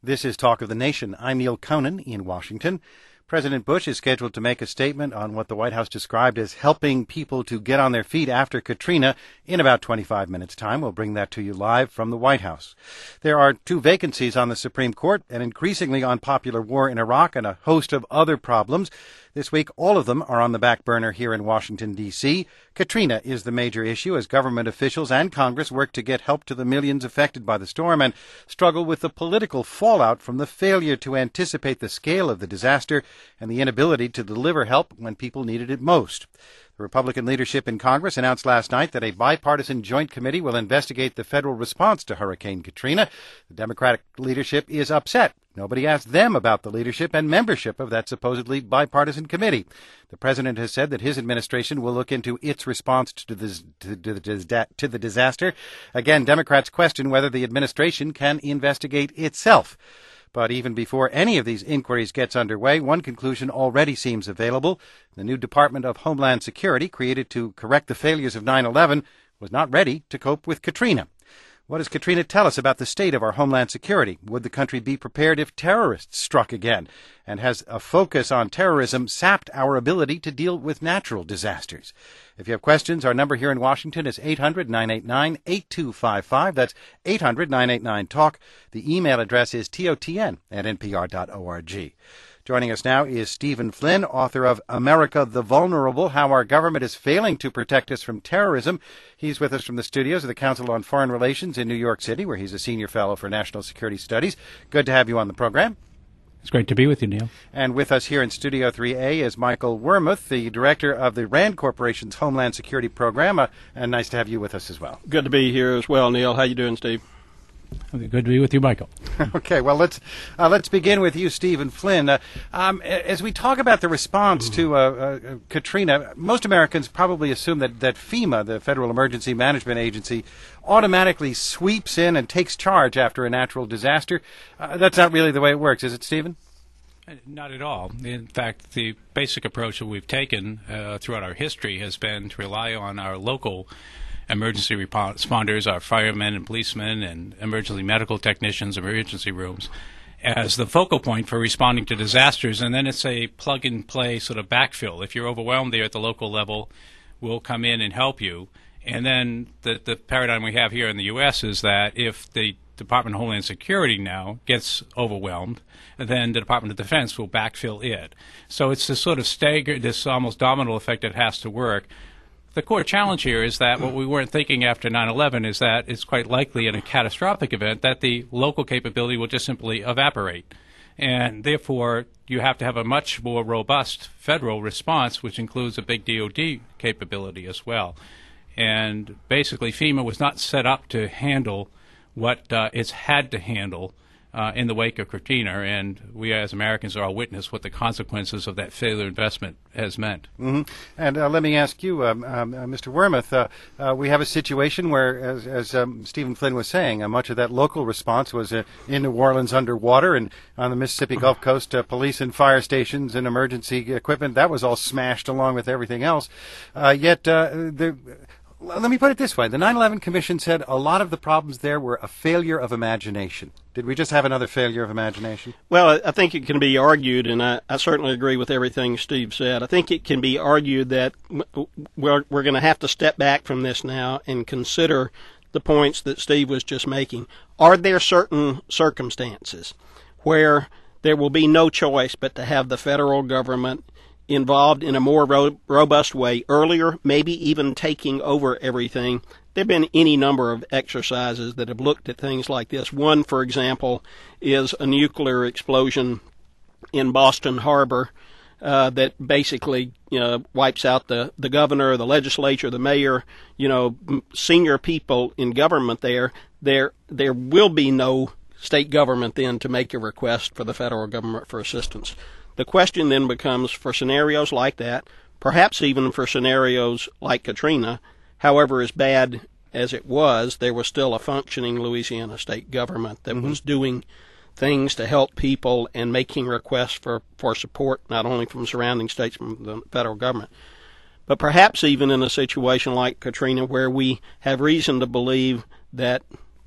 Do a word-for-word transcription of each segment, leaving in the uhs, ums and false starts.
This is Talk of the Nation. I'm Neil Conan in Washington. President Bush is scheduled to make a statement on what the White House described as helping people to get on their feet after Katrina in about twenty-five minutes' time. We'll bring that to you live from the White House. There are two vacancies on the Supreme Court, an increasingly unpopular war in Iraq, and a host of other problems. This week, all of them are on the back burner here in Washington, D C Katrina is the major issue as government officials and Congress work to get help to the millions affected by the storm and struggle with the political fallout from the failure to anticipate the scale of the disaster and the inability to deliver help when people needed it most. The Republican leadership in Congress announced last night that a bipartisan joint committee will investigate the federal response to Hurricane Katrina. The Democratic leadership is upset. Nobody asked them about the leadership and membership of that supposedly bipartisan committee. The president has said that his administration will look into its response to the, to, the, to the disaster. Again, Democrats question whether the administration can investigate itself. But even before any of these inquiries gets underway, one conclusion already seems available. The new Department of Homeland Security, created to correct the failures of nine eleven, was not ready to cope with Katrina. What does Katrina tell us about the state of our homeland security? Would the country be prepared if terrorists struck again? And has a focus on terrorism sapped our ability to deal with natural disasters? If you have questions, our number here in Washington is eight hundred, nine eight nine, eight two five five. That's eight hundred, nine eight nine, talk. The email address is totn at n p r dot org. Joining us now is Stephen Flynn, author of America the Vulnerable, How Our Government is Failing to Protect Us from Terrorism. He's with us from the studios of the Council on Foreign Relations in New York City, where he's a senior fellow for national security studies. Good to have you on the program. It's great to be with you, Neil. And with us here in Studio three A is Michael Wormuth, the director of the RAND Corporation's Homeland Security Program. Uh, and nice to have you with us as well. Good to be here as well, Neil. How you doing, Steve? Okay, good to be with you, Michael. Okay, well, let's uh, let's begin with you, Stephen Flynn. Uh, um, as we talk about the response to uh, uh, Katrina, most Americans probably assume that, that FEMA, the Federal Emergency Management Agency, automatically sweeps in and takes charge after a natural disaster. Uh, that's not really the way it works, is it, Stephen? Not at all. In fact, the basic approach that we've taken uh, throughout our history has been to rely on our local emergency responders, our firemen and policemen and emergency medical technicians, emergency rooms, as the focal point for responding to disasters. And then it's a plug-and-play sort of backfill. If you're overwhelmed there at the local level, we'll come in and help you. And then the, the paradigm we have here in the U S is that if the Department of Homeland Security now gets overwhelmed, then the Department of Defense will backfill it. So it's this sort of stagger, this almost domino effect that has to work. The core challenge here is that what we weren't thinking after nine eleven is that it's quite likely in a catastrophic event that the local capability will just simply evaporate. And therefore, you have to have a much more robust federal response, which includes a big D O D capability as well. And basically, FEMA was not set up to handle what uh, it's had to handle Uh, in the wake of Katrina, and we as Americans are all witness what the consequences of that failure investment has meant. Mm-hmm. And uh, let me ask you, um, um, uh, Mister Wormuth, uh, uh, we have a situation where, as, as um, Stephen Flynn was saying, uh, much of that local response was uh, in New Orleans underwater, and on the Mississippi Gulf Coast, uh, police and fire stations and emergency equipment, that was all smashed along with everything else. Uh, yet, uh, the let me put it this way. The nine eleven Commission said a lot of the problems there were a failure of imagination. Did we just have another failure of imagination? Well, I think it can be argued, and I, I certainly agree with everything Steve said. I think it can be argued that we're, we're going to have to step back from this now and consider the points that Steve was just making. Are there certain circumstances where there will be no choice but to have the federal government involved in a more ro- robust way earlier, maybe even taking over everything? There have been any number of exercises that have looked at things like this. One, for example, is a nuclear explosion in Boston Harbor uh, that basically you know, wipes out the, the governor, the legislature, the mayor, you know, senior people in government there. There, there will be no state government then to make a request for the federal government for assistance. The question then becomes, for scenarios like that, perhaps even for scenarios like Katrina, however as bad as it was, there was still a functioning Louisiana state government that mm-hmm. was doing things to help people and making requests for, for support, not only from surrounding states, from the federal government. But perhaps even in a situation like Katrina where we have reason to believe that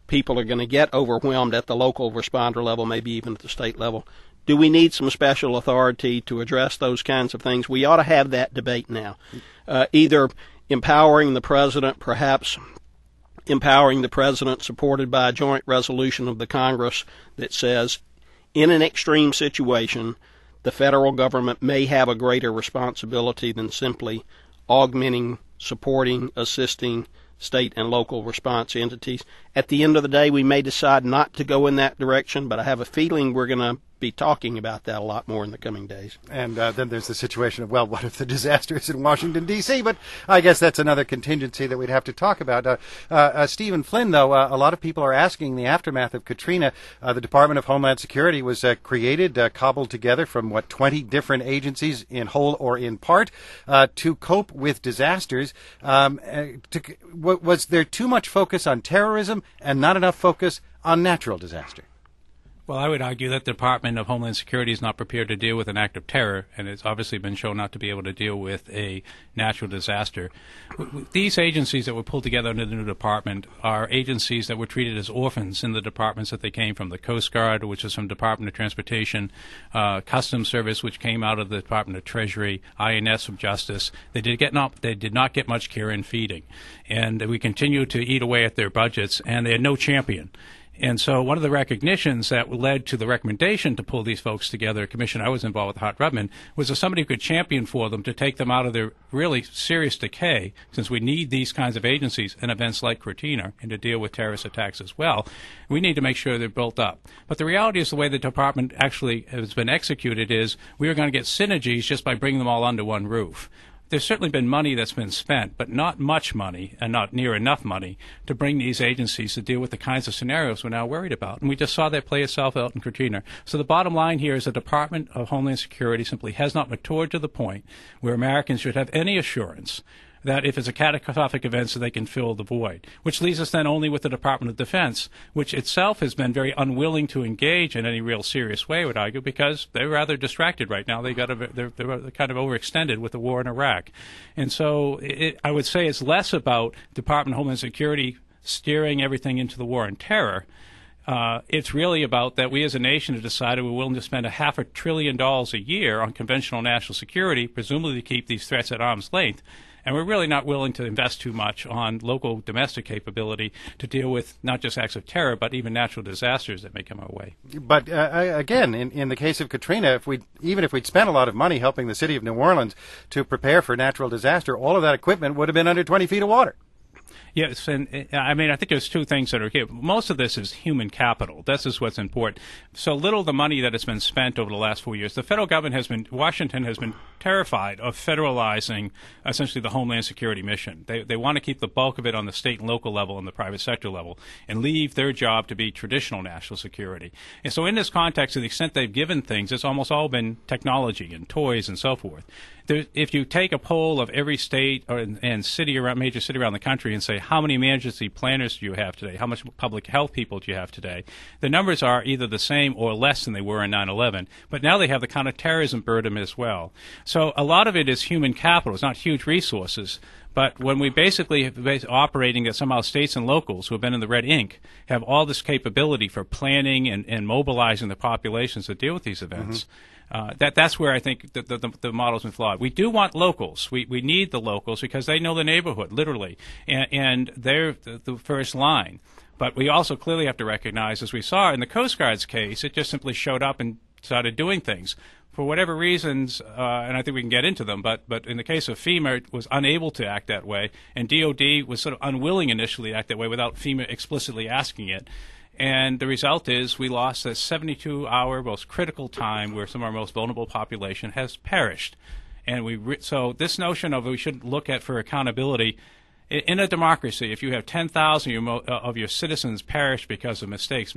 people are going to get overwhelmed at the local responder level, maybe even at the state level. Do we need some special authority to address those kinds of things? We ought to have that debate now. Uh, either empowering the president, perhaps empowering the president supported by a joint resolution of the Congress that says, in an extreme situation, the federal government may have a greater responsibility than simply augmenting, supporting, assisting state and local response entities. At the end of the day, we may decide not to go in that direction, but I have a feeling we're going to be talking about that a lot more in the coming days. And uh, then there's the situation of, well, what if the disaster is in Washington, D C? But I guess that's another contingency that we'd have to talk about. Uh, uh, uh, Stephen Flynn, though, uh, a lot of people are asking the aftermath of Katrina. Uh, the Department of Homeland Security was uh, created, uh, cobbled together from, what, twenty different agencies in whole or in part uh, to cope with disasters. Um, uh, to, w- was there too much focus on terrorism and not enough focus on natural disaster? Well, I would argue that the Department of Homeland Security is not prepared to deal with an act of terror, and it's obviously been shown not to be able to deal with a natural disaster. These agencies that were pulled together under the new department are agencies that were treated as orphans in the departments that they came from. The Coast Guard, which is from Department of Transportation, uh, Customs Service, which came out of the Department of Treasury, I N S from Justice. They did get not they did not get much care in feeding, and we continue to eat away at their budgets, and they had no champion. And so one of the recognitions that led to the recommendation to pull these folks together, a commission I was involved with, Hart Rubman, was that somebody who could champion for them to take them out of their really serious decay, since we need these kinds of agencies in events like Katrina and to deal with terrorist attacks as well. We need to make sure they're built up. But the reality is the way the department actually has been executed is we are going to get synergies just by bringing them all under one roof. There's certainly been money that's been spent, but not much money and not near enough money to bring these agencies to deal with the kinds of scenarios we're now worried about. And we just saw that play itself out in Katrina. So the bottom line here is the Department of Homeland Security simply has not matured to the point where Americans should have any assurance that if it's a catastrophic event so they can fill the void, which leaves us then only with the Department of Defense, which itself has been very unwilling to engage in any real serious way, I would argue, because they're rather distracted right now. They got a, they're, they're kind of overextended with the war in Iraq. And so it, I would say it's less about Department of Homeland Security steering everything into the war on terror. Uh, it's really about that we as a nation have decided we're willing to spend a half a trillion dollars a year on conventional national security, presumably to keep these threats at arm's length. And we're really not willing to invest too much on local domestic capability to deal with not just acts of terror, but even natural disasters that may come our way. But uh, again, in, in the case of Katrina, if we even if we'd spent a lot of money helping the city of New Orleans to prepare for natural disaster, all of that equipment would have been under twenty feet of water. Yes, and I mean, I think there's two things that are here. Most of this is human capital. This is what's important. So little of the money that has been spent over the last four years, the federal government has been, Washington has been terrified of federalizing essentially the Homeland Security mission. They they want to keep the bulk of it on the state and local level and the private sector level and leave their job to be traditional national security. And so in this context, to the extent they've given things, it's almost all been technology and toys and so forth. There, if you take a poll of every state or, and city around, major city around the country and say, how many emergency planners do you have today? How much public health people do you have today? The numbers are either the same or less than they were in nine eleven. But now they have the counterterrorism burden as well. So a lot of it is human capital. It's not huge resources. But when we basically have operating that somehow states and locals who have been in the red ink have all this capability for planning and, and mobilizing the populations to deal with these events, mm-hmm. uh, that that's where I think the, the, the model's been flawed. We do want locals. We we need the locals because they know the neighborhood, literally, and, and they're the, the first line. But we also clearly have to recognize, as we saw in the Coast Guard's case, it just simply showed up and started doing things. For whatever reasons, uh, and I think we can get into them, but but in the case of FEMA, it was unable to act that way, and D O D was sort of unwilling initially to act that way without FEMA explicitly asking it. And the result is we lost a seventy-two hour most critical time where some of our most vulnerable population has perished. And we re- so this notion of we should look at for accountability, in a democracy, if you have ten thousand of your citizens perish because of mistakes made,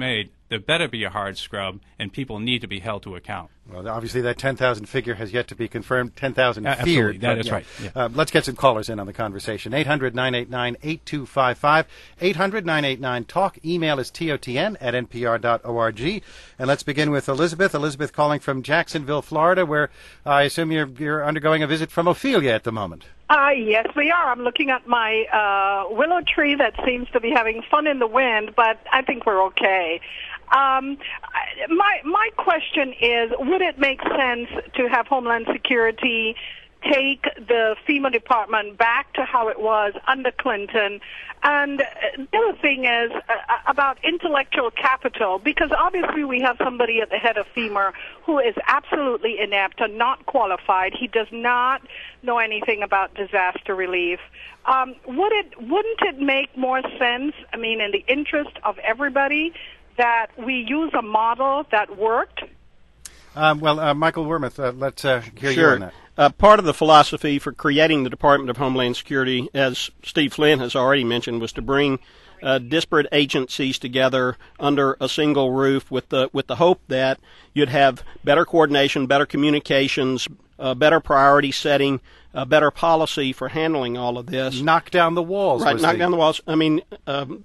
there better be a hard scrub, and people need to be held to account. Well, obviously that ten thousand figure has yet to be confirmed. ten thousand uh, feared. That is yeah. right. Yeah. Uh, let's get some callers in on the conversation. eight hundred, nine eight nine, eight two five five. eight hundred, nine eight nine, talk. Email is totn at n p r dot org. And let's begin with Elizabeth. Elizabeth calling from Jacksonville, Florida, where I assume you're, you're undergoing a visit from Ophelia at the moment. Uh, yes, we are. I'm looking at my uh, willow tree that seems to be having fun in the wind, but I think we're okay. Um, my my question is, would it make sense to have Homeland Security take the FEMA department back to how it was under Clinton? And the other thing is uh, about intellectual capital, because obviously we have somebody at the head of FEMA who is absolutely inept and not qualified. He does not know anything about disaster relief. Um, would it, wouldn't it make more sense, I mean, in the interest of everybody, that we use a model that worked? Um, well, uh, Michael Wormuth, uh, let's uh, hear sure. you on that. Uh, part of the philosophy for creating the Department of Homeland Security, as Steve Flynn has already mentioned, was to bring uh, disparate agencies together under a single roof with the with the hope that you'd have better coordination, better communications, uh, better priority setting, uh, better policy for handling all of this. Knock down the walls. Right, knock the... down the walls. I mean, um,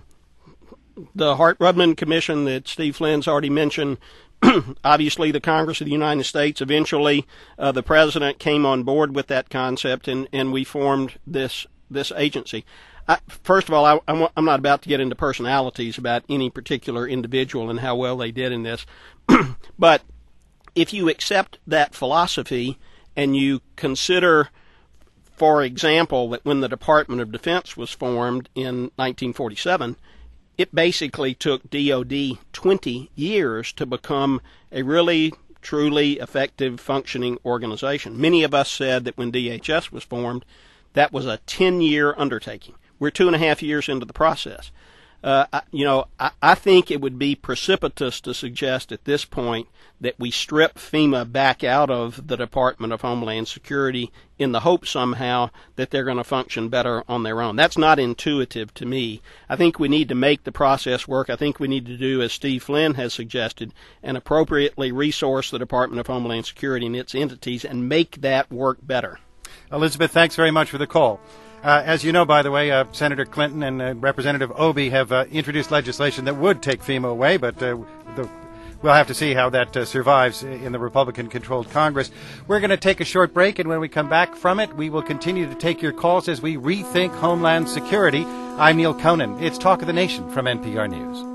the Hart-Rudman Commission that Steve Flynn's already mentioned, obviously the Congress of the United States, eventually uh, the President came on board with that concept, and, and we formed this this agency. I, first of all, I, I'm, I'm not about to get into personalities about any particular individual and how well they did in this, but if you accept that philosophy and you consider, for example, that when the Department of Defense was formed in nineteen forty-seven, it basically took D O D twenty years to become a really, truly effective, functioning organization. Many of us said that when D H S was formed, that was a ten-year undertaking. We're two and a half years into the process. Uh, I, you know, I, I think it would be precipitous to suggest at this point that we strip FEMA back out of the Department of Homeland Security in the hope somehow that they're going to function better on their own. That's not intuitive to me. I think we need to make the process work. I think we need to do, as Steve Flynn has suggested, and appropriately resource the Department of Homeland Security and its entities and make that work better. Elizabeth, thanks very much for the call. Uh, as you know, by the way, uh, Senator Clinton and uh, Representative Obey have uh, introduced legislation that would take FEMA away, but uh, the, we'll have to see how that uh, survives in the Republican-controlled Congress. We're going to take a short break, and when we come back from it, we will continue to take your calls as we rethink Homeland Security. I'm Neil Conan. It's Talk of the Nation from N P R News.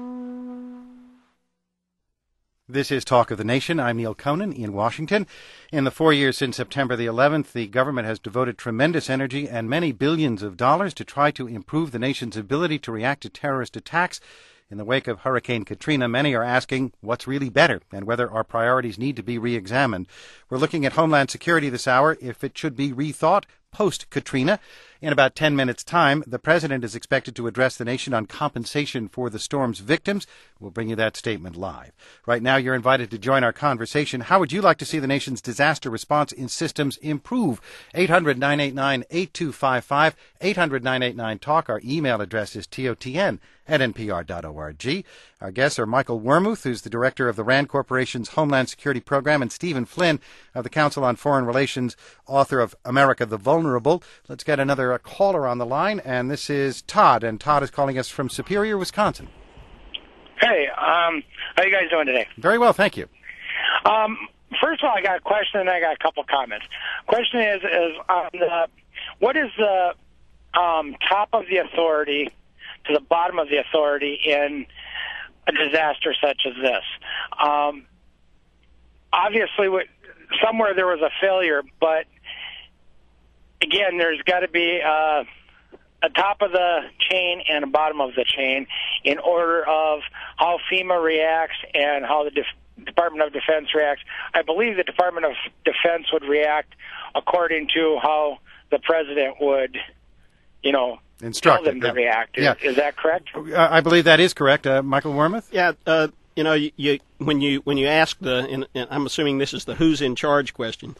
This is Talk of the Nation. I'm Neil Conan in Washington. In the four years since September the eleventh, the government has devoted tremendous energy and many billions of dollars to try to improve the nation's ability to react to terrorist attacks. In the wake of Hurricane Katrina, many are asking what's really better and whether our priorities need to be re-examined. We're looking at Homeland Security this hour, if it should be rethought post-Katrina. In about ten minutes' time, the President is expected to address the nation on compensation for the storm's victims. We'll bring you that statement live. Right now, you're invited to join our conversation. How would you like to see the nation's disaster response in systems improve? eight hundred, nine eight nine, eight two five five, eight hundred, nine eight nine, talk. Our email address is totn at n p r dot org. Our guests are Michael Wormuth, who's the director of the RAND Corporation's Homeland Security Program, and Stephen Flynn of the Council on Foreign Relations, author of America the Vulnerable. Let's get another uh, caller on the line, and this is Todd, and Todd is calling us from Superior, Wisconsin. Hey, um, how you guys doing today? Very well, thank you. Um, first of all, I got a question, and I got a couple comments. Question is, is on the, what is the um, top of the authority to the bottom of the authority in a disaster such as this? Um, obviously, somewhere there was a failure, but again, there's got to be uh, a top of the chain and a bottom of the chain in order of how FEMA reacts and how the Def- Department of Defense reacts. I believe the Department of Defense would react according to how the President would, you know, Instruct tell them them, to yeah. react. Is, Yeah. is that correct? Uh, I believe that is correct. Uh, Michael Wormuth? Yeah, uh, you know, you, you when you when you ask the, and, and I'm assuming this is the who's in charge question.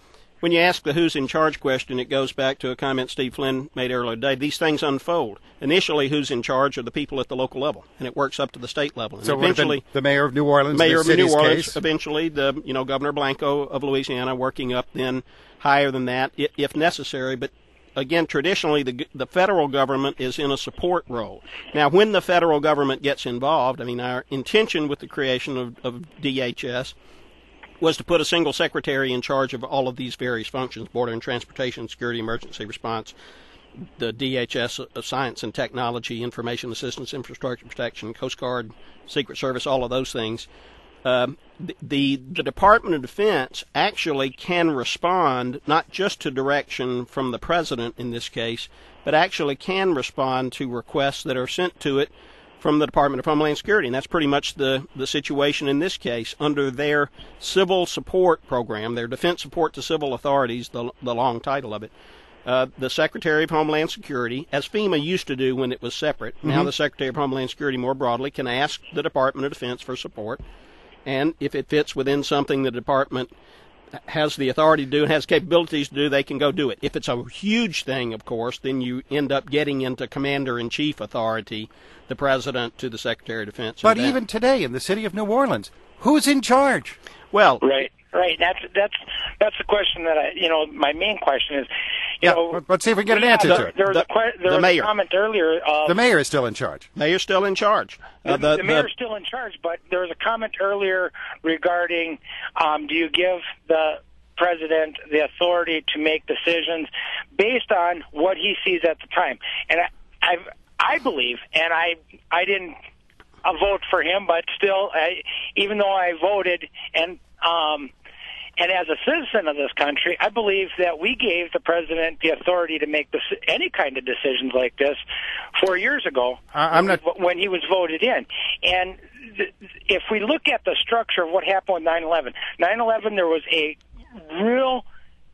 when you ask the who's in charge question, it goes back to a comment Steve Flynn made earlier today. These things unfold. Initially, who's in charge are the people at the local level, and it works up to the state level. And so eventually, the mayor of New Orleans, mayor of New city's Orleans, case. eventually the you know Governor Blanco of Louisiana, working up then higher than that if necessary. But again, traditionally, the the federal government is in a support role. Now, when the federal government gets involved, I mean, our intention with the creation of, of D H S was to put a single secretary in charge of all of these various functions: border and transportation, security, emergency response, the D H S of science and technology, information assistance, infrastructure protection, Coast Guard, Secret Service, all of those things. Um, the, the the Department of Defense actually can respond not just to direction from the president in this case, but actually can respond to requests that are sent to it from the Department of Homeland Security. And that's pretty much the, the situation in this case. Under their civil support program, their defense support to civil authorities, the, the long title of it, uh, the Secretary of Homeland Security, as FEMA used to do when it was separate, mm-hmm. now the Secretary of Homeland Security more broadly can ask the Department of Defense for support. And if it fits within something the department has the authority to do and has capabilities to do, they can go do it. If it's a huge thing, of course, then you end up getting into commander-in-chief authority, the president to the Secretary of Defense. But even today in the city of New Orleans, who's in charge? Well, right, right. That's that's that's the question that I, you know, my main question is, you yeah, know, let's see if we can get an answer the, to it. There was, the, a, que- there the was mayor. a comment earlier. Of, the mayor is still in charge. Mayor's still in charge. The, uh, the, the mayor's still in charge, but there was a comment earlier regarding, um, do you give the president the authority to make decisions based on what he sees at the time? And I, I've, I believe, and I, I didn't uh, vote for him, but still, I, even though I voted and, um, and as a citizen of this country, I believe that we gave the president the authority to make this, any kind of decisions like this four years ago uh, I'm not... when he was voted in. And th- if we look at the structure of what happened with nine eleven, nine eleven there was a real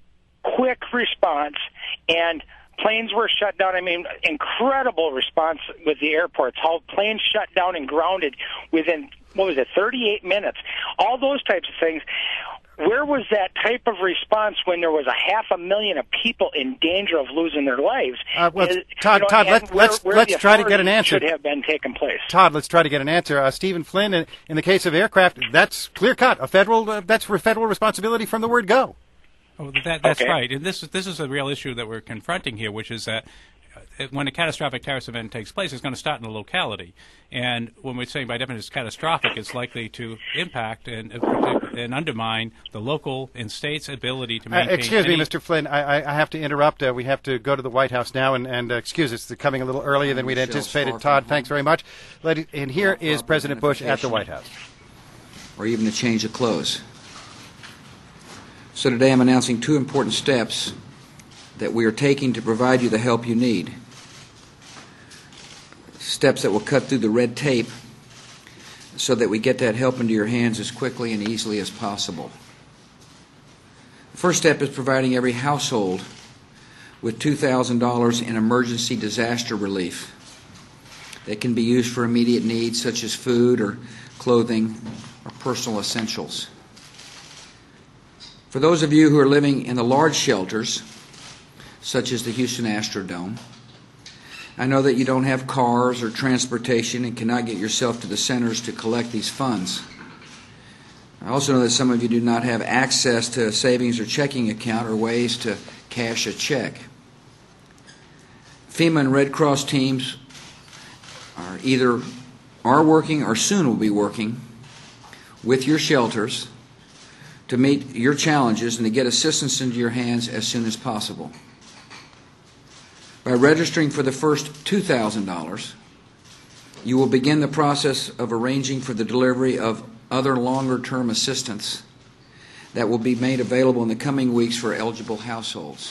quick response, and planes were shut down. I mean, incredible response with the airports. How planes shut down and grounded within, what was it, thirty-eight minutes. All those types of things. Where was that type of response when there was a half a million of people in danger of losing their lives? Uh, well, Is, Todd, you know, Todd, let's where, let's where let's the try to get an answer. Should have been taken place. Todd, let's try to get an answer. Uh, Stephen Flynn, in, in the case of aircraft, that's clear cut. A federal uh, that's for federal responsibility from the word go. Oh, that, that's okay. right, and this is this is a real issue that we're confronting here, which is that when a catastrophic terrorist event takes place, it's going to start in a locality. And when we're saying by definition it's catastrophic, it's likely to impact and, and undermine the local and state's ability to maintain. Uh, excuse any... me, Mister Flynn. I, I have to interrupt. Uh, we have to go to the White House now, and, and uh, excuse us, it's coming a little earlier than we'd anticipated. Todd, thanks very much. Let it, and here is President Bush at the White House. Or even a change of clothes. So today I'm announcing two important steps that we are taking to provide you the help you need. Steps that will cut through the red tape so that we get that help into your hands as quickly and easily as possible. The first step is providing every household with two thousand dollars in emergency disaster relief that can be used for immediate needs such as food or clothing or personal essentials. For those of you who are living in the large shelters, such as the Houston Astrodome, I know that you don't have cars or transportation and cannot get yourself to the centers to collect these funds. I also know that some of you do not have access to a savings or checking account or ways to cash a check. FEMA and Red Cross teams are either are working or soon will be working with your shelters to meet your challenges and to get assistance into your hands as soon as possible. By registering for the first two thousand dollars, you will begin the process of arranging for the delivery of other longer-term assistance that will be made available in the coming weeks for eligible households.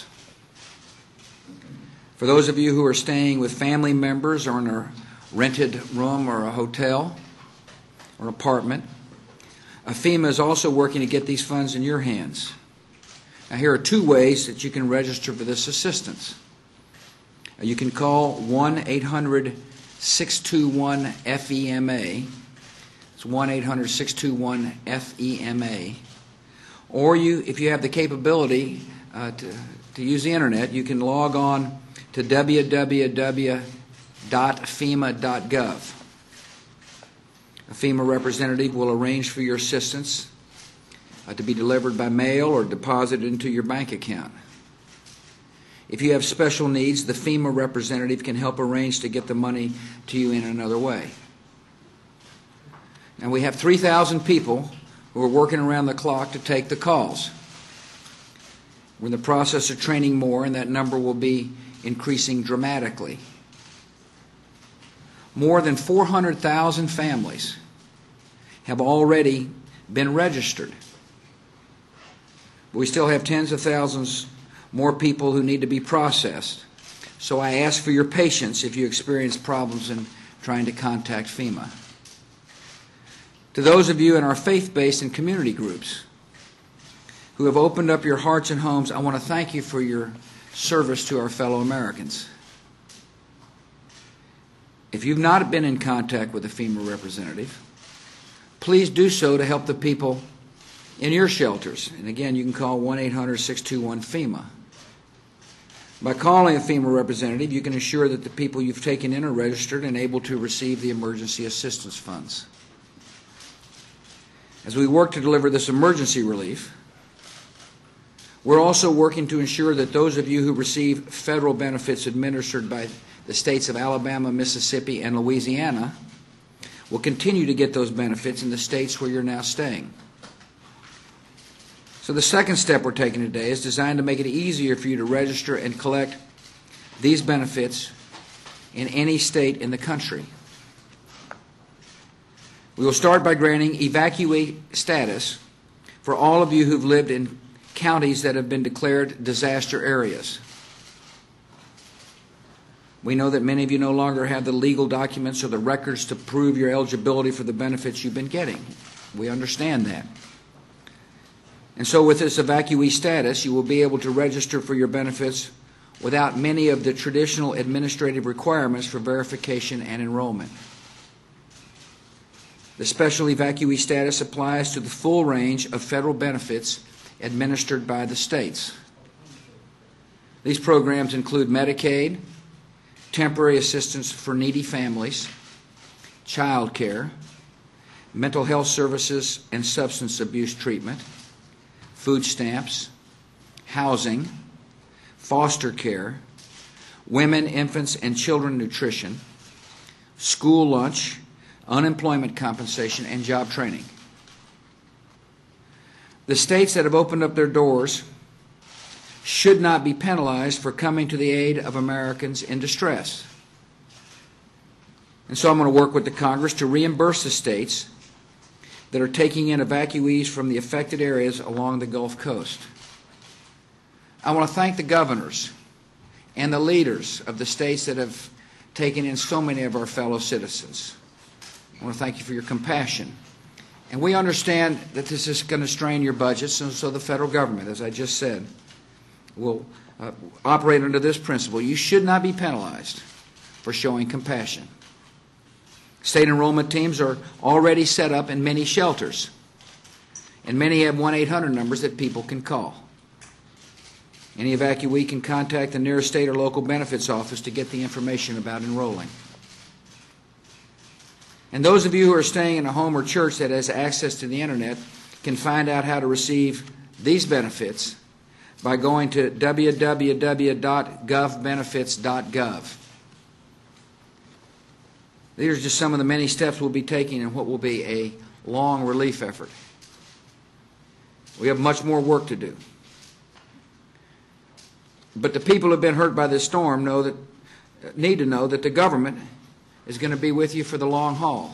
For those of you who are staying with family members or in a rented room or a hotel or apartment, FEMA is also working to get these funds in your hands. Now, here are two ways that you can register for this assistance. You can call one eight hundred six two one F E M A. It's one eight hundred six two one F E M A. Or you, if you have the capability, uh, to, to use the internet, you can log on to w w w dot fema dot gov. A FEMA representative will arrange for your assistance uh, to be delivered by mail or deposited into your bank account. If you have special needs, the FEMA representative can help arrange to get the money to you in another way. And we have three thousand people who are working around the clock to take the calls. We're in the process of training more, and that number will be increasing dramatically. More than four hundred thousand families have already been registered. But we still have tens of thousands more people who need to be processed. So I ask for your patience if you experience problems in trying to contact FEMA. To those of you in our faith-based and community groups who have opened up your hearts and homes, I want to thank you for your service to our fellow Americans. If you've not been in contact with a FEMA representative, please do so to help the people in your shelters. And again, you can call one eight hundred, six two one, FEMA. By calling a FEMA representative, you can ensure that the people you've taken in are registered and able to receive the emergency assistance funds. As we work to deliver this emergency relief, we're also working to ensure that those of you who receive federal benefits administered by the states of Alabama, Mississippi, and Louisiana will continue to get those benefits in the states where you're now staying. So the second step we're taking today is designed to make it easier for you to register and collect these benefits in any state in the country. We will start by granting evacuee status for all of you who've lived in counties that have been declared disaster areas. We know that many of you no longer have the legal documents or the records to prove your eligibility for the benefits you've been getting. We understand that. And so with this evacuee status, you will be able to register for your benefits without many of the traditional administrative requirements for verification and enrollment. The special evacuee status applies to the full range of federal benefits administered by the states. These programs include Medicaid, temporary assistance for needy families, child care, mental health services and substance abuse treatment, food stamps, housing, foster care, women, infants, and children nutrition, school lunch, unemployment compensation, and job training. The states that have opened up their doors should not be penalized for coming to the aid of Americans in distress. And so I'm going to work with the Congress to reimburse the states that are taking in evacuees from the affected areas along the Gulf Coast. I want to thank the governors and the leaders of the states that have taken in so many of our fellow citizens. I want to thank you for your compassion. And we understand that this is going to strain your budgets, and so the federal government, as I just said, will uh, operate under this principle. You should not be penalized for showing compassion. State enrollment teams are already set up in many shelters, and many have one eight hundred numbers that people can call. Any evacuee can contact the nearest state or local benefits office to get the information about enrolling. And those of you who are staying in a home or church that has access to the internet can find out how to receive these benefits by going to w w w dot gov benefits dot gov. These are just some of the many steps we'll be taking in what will be a long relief effort. We have much more work to do. But the people who have been hurt by this storm know that, need to know that the government is going to be with you for the long haul.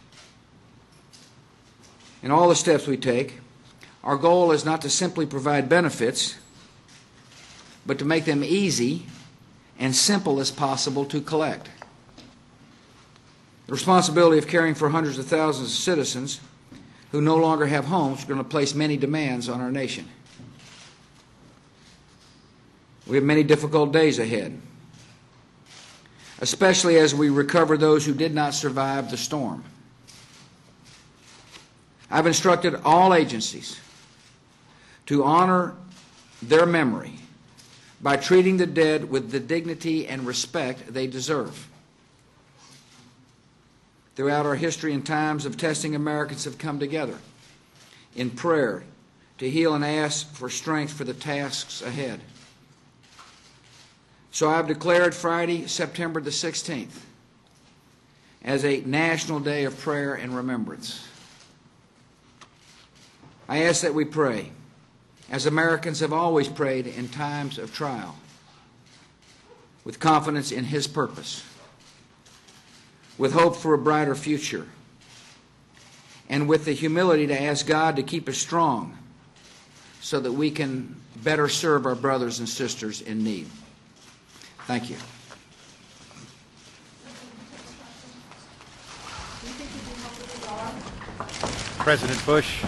In all the steps we take, our goal is not to simply provide benefits, but to make them easy and simple as possible to collect. The responsibility of caring for hundreds of thousands of citizens who no longer have homes is going to place many demands on our nation. We have many difficult days ahead, especially as we recover those who did not survive the storm. I've instructed all agencies to honor their memory by treating the dead with the dignity and respect they deserve. Throughout our history and times of testing, Americans have come together in prayer to heal and ask for strength for the tasks ahead. So I've declared Friday, September the sixteenth, as a National Day of Prayer and Remembrance. I ask that we pray, as Americans have always prayed in times of trial, with confidence in His purpose, with hope for a brighter future, and with the humility to ask God to keep us strong so that we can better serve our brothers and sisters in need. Thank you. President Bush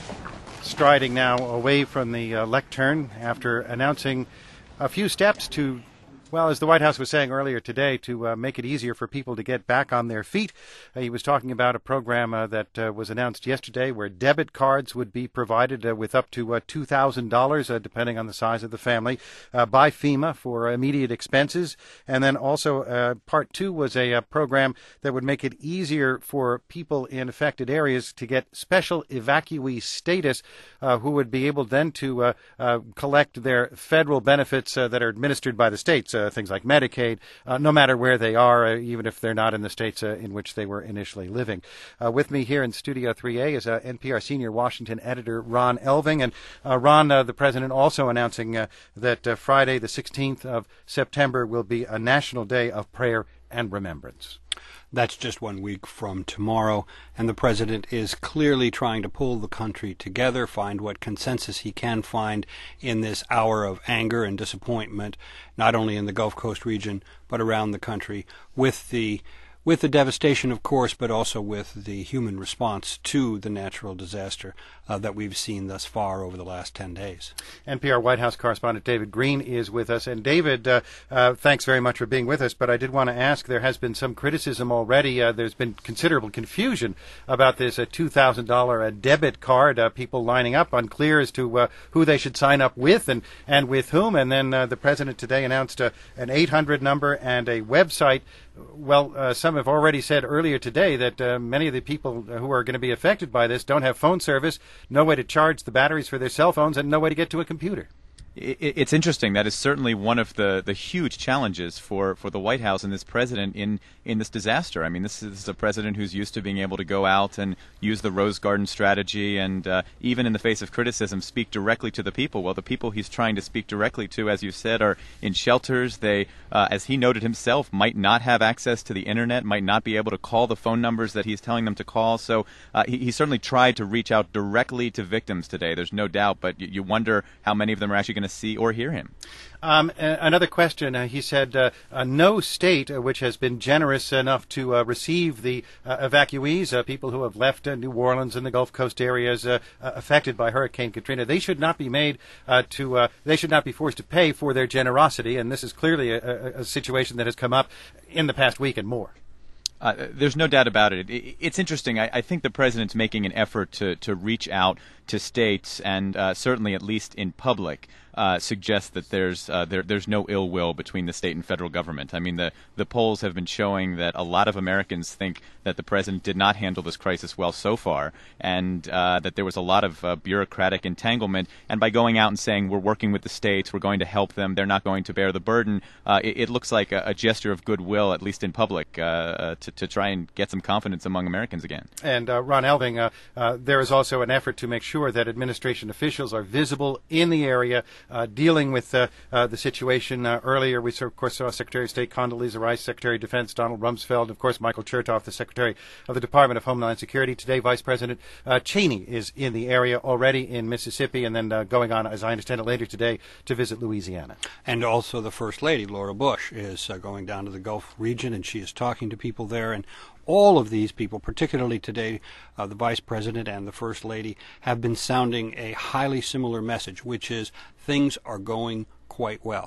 striding now away from the uh, lectern after announcing a few steps to, well, as the White House was saying earlier today, to uh, make it easier for people to get back on their feet. Uh, he was talking about a program uh, that uh, was announced yesterday where debit cards would be provided uh, with up to uh, two thousand dollars, uh, depending on the size of the family, uh, by FEMA for immediate expenses. And then also uh, part two was a, a program that would make it easier for people in affected areas to get special evacuee status, uh, who would be able then to uh, uh, collect their federal benefits uh, that are administered by the states. Uh, things like Medicaid, uh, no matter where they are, uh, even if they're not in the states uh, in which they were initially living. Uh, with me here in Studio three A is uh, N P R senior Washington editor Ron Elving. And uh, Ron, uh, the president also announcing uh, that uh, Friday, the sixteenth of September, will be a national day of prayer and remembrance. That's just one week from tomorrow, and the president is clearly trying to pull the country together, find what consensus he can find in this hour of anger and disappointment, not only in the Gulf Coast region, but around the country, with the with the devastation, of course, but also with the human response to the natural disaster uh, that we've seen thus far over the last ten days. N P R White House correspondent David Green is with us. And David, uh, uh, thanks very much for being with us, but I did want to ask, there has been some criticism already. Uh, there's been considerable confusion about this uh, two thousand dollars uh, debit card, uh, people lining up, unclear as to uh, who they should sign up with and, and with whom. And then uh, the president today announced uh, an eight hundred number and a website. Well, uh, some have already said earlier today that uh, many of the people who are going to be affected by this don't have phone service, no way to charge the batteries for their cell phones, and no way to get to a computer. It's interesting. That is certainly one of the, the huge challenges for, for the White House and this president in, in this disaster. I mean, this is a president who's used to being able to go out and use the Rose Garden strategy and uh, even in the face of criticism, speak directly to the people. Well, the people he's trying to speak directly to, as you said, are in shelters. They, uh, as he noted himself, might not have access to the Internet, might not be able to call the phone numbers that he's telling them to call. So uh, he, he certainly tried to reach out directly to victims today. There's no doubt, but you, you wonder how many of them are actually going to see or hear him. Um, another question, uh, he said, uh, uh, no state uh, which has been generous enough to uh, receive the uh, evacuees, uh, people who have left uh, New Orleans and the Gulf Coast areas uh, uh, affected by Hurricane Katrina, they should not be made uh, to, uh, they should not be forced to pay for their generosity. And this is clearly a, a, a situation that has come up in the past week and more. Uh, there's no doubt about it. it it's interesting. I, I think the president's making an effort to, to reach out to states and uh, certainly at least in public uh, suggest that there's uh, there, there's no ill will between the state and federal government. I mean, the, the polls have been showing that a lot of Americans think that the president did not handle this crisis well so far, and uh, that there was a lot of uh, bureaucratic entanglement. And by going out and saying we're working with the states, we're going to help them, they're not going to bear the burden, uh, it, it looks like a, a gesture of goodwill, at least in public, uh, uh, to, to try and get some confidence among Americans again. And uh, Ron Elving, uh, uh, there is also an effort to make sure that administration officials are visible in the area, uh, dealing with uh, uh, the situation. Uh, earlier, we, saw, of course, saw Secretary of State Condoleezza Rice, Secretary of Defense Donald Rumsfeld, and, of course, Michael Chertoff, the Secretary of the Department of Homeland Security. Today, Vice President uh, Cheney is in the area already in Mississippi, and then uh, going on, as I understand it, later today to visit Louisiana. And also the First Lady, Laura Bush, is uh, going down to the Gulf region, and she is talking to people there. And all of these people, particularly today, uh, the Vice President and the First Lady, have been sounding a highly similar message, which is things are going quite well.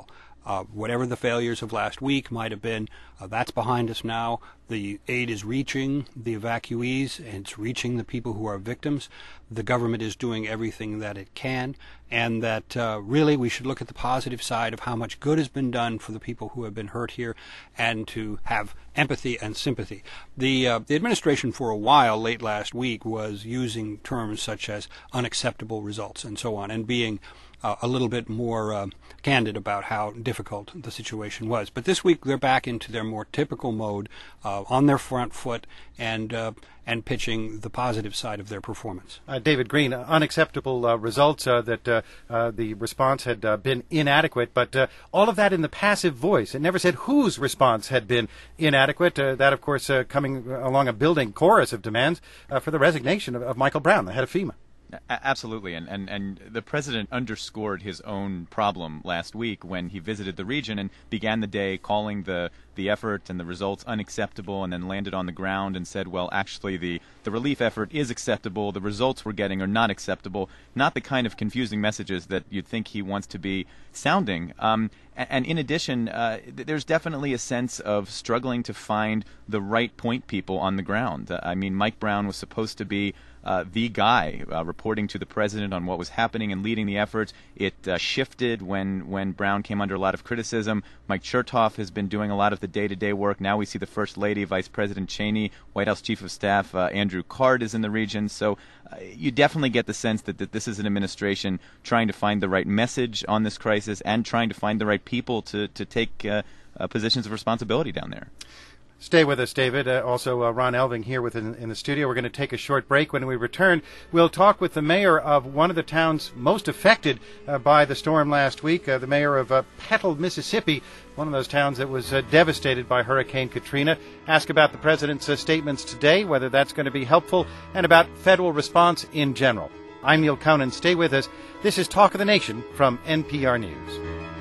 Uh, whatever the failures of last week might have been, uh, that's behind us now. The aid is reaching the evacuees, and it's reaching the people who are victims. The government is doing everything that it can, and that uh, really we should look at the positive side of how much good has been done for the people who have been hurt here, and to have empathy and sympathy. The, uh, the administration for a while, late last week, was using terms such as unacceptable results and so on, and being Uh, a little bit more uh, candid about how difficult the situation was. But this week they're back into their more typical mode, uh, on their front foot, and uh, and pitching the positive side of their performance. Uh, David Green, uh, unacceptable uh, results, uh, that uh, uh, the response had uh, been inadequate, but uh, all of that in the passive voice. It never said whose response had been inadequate. Uh, that, of course, uh, coming along a building chorus of demands uh, for the resignation of, of Michael Brown, the head of FEMA. Absolutely, and, and, and the president underscored his own problem last week when he visited the region and began the day calling the, the effort and the results unacceptable, and then landed on the ground and said, well, actually the, the relief effort is acceptable, the results we're getting are not acceptable, not the kind of confusing messages that you'd think he wants to be sounding. Um, and, and in addition, uh, th- there's definitely a sense of struggling to find the right point people on the ground. Uh, I mean, Mike Brown was supposed to be Uh, the guy uh, reporting to the president on what was happening and leading the efforts. It uh, shifted when, when Brown came under a lot of criticism. Mike Chertoff has been doing a lot of the day-to-day work. Now we see the First Lady, Vice President Cheney, White House Chief of Staff uh, Andrew Card is in the region. So uh, you definitely get the sense that, that this is an administration trying to find the right message on this crisis and trying to find the right people to, to take uh, uh, positions of responsibility down there. Stay with us, David. Uh, also, uh, Ron Elving here with in, in the studio. We're going to take a short break. When we return, we'll talk with the mayor of one of the towns most affected uh, by the storm last week, uh, the mayor of uh, Petal, Mississippi, one of those towns that was uh, devastated by Hurricane Katrina. Ask about the president's uh, statements today, whether that's going to be helpful, and about federal response in general. I'm Neil Conan. Stay with us. This is Talk of the Nation from N P R News.